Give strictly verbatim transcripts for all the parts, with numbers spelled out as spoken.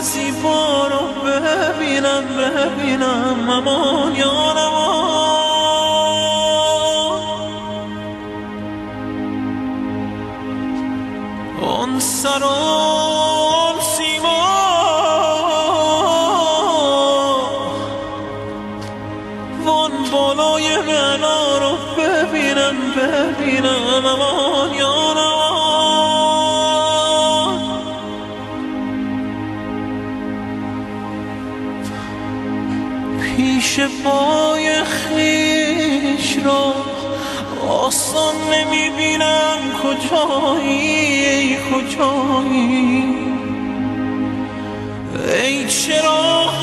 زیبا رو ببینم ببینم امان یا اون سر اون سیما وان بالای غنا رو ببینم ببینم امان یا پیش پای خیش را آسان نمیبینم کجایی کجایی ای چراغ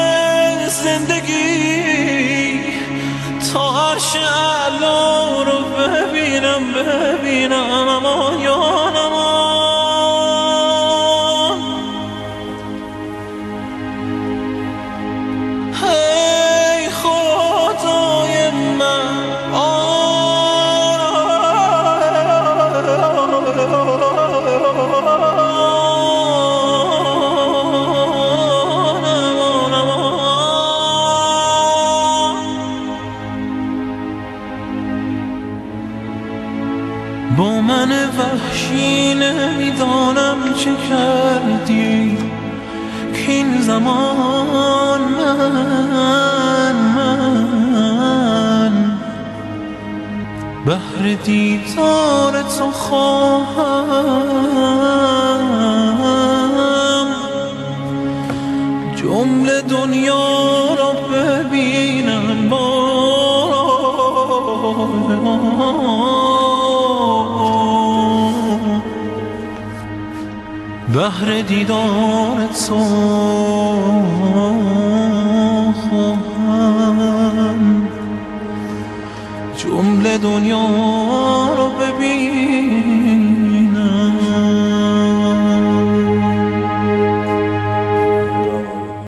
زندگی تا عرش اعلا رو ببینم ببینم امان یا نمان ای خدای من با من وحشی نمیدانم چه کردی که این زمان من من بهر دیدار تو خواهم جمله دنیا را ببینم بهر دیدار تو